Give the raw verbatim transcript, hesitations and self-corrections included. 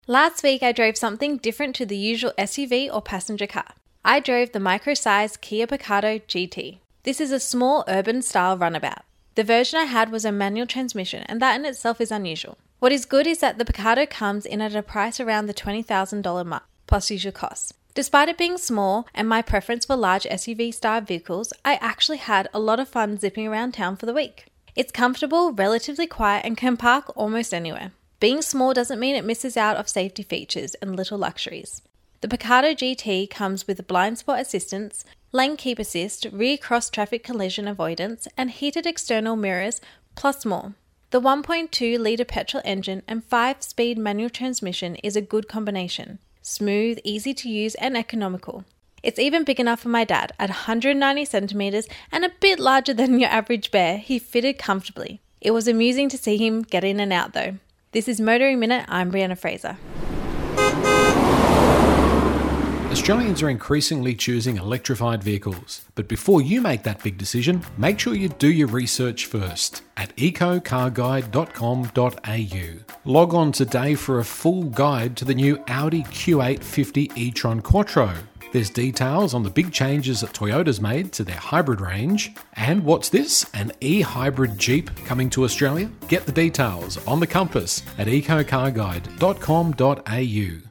Last week I drove something different to the usual S U V or passenger car. I drove the micro-sized Kia Picardo G T. This is a small urban-style runabout. The version I had was a manual transmission, and that in itself is unusual. What is good is that the Picardo comes in at a price around the twenty thousand dollars mark, plus usual costs. Despite it being small and my preference for large S U V-style vehicles, I actually had a lot of fun zipping around town for the week. It's comfortable, relatively quiet, and can park almost anywhere. Being small doesn't mean it misses out of safety features and little luxuries. The Picardo G T comes with blind spot assistance, lane keep assist, rear cross traffic collision avoidance, and heated external mirrors, plus more. The one point two litre petrol engine and five speed manual transmission is a good combination. Smooth, easy to use, and economical. It's even big enough for my dad. At one hundred ninety centimetres and a bit larger than your average bear, he fitted comfortably. It was amusing to see him get in and out though. This is Motoring Minute, I'm Brianna Fraser. Australians are increasingly choosing electrified vehicles, but before you make that big decision, make sure you do your research first at eco car guide dot com dot a u. Log on today for a full guide to the new Audi Q eight fifty e-tron Quattro. There's details on the big changes that Toyota's made to their hybrid range. And what's this? An e-hybrid Jeep coming to Australia? Get the details on the compass at eco car guide dot com dot a u.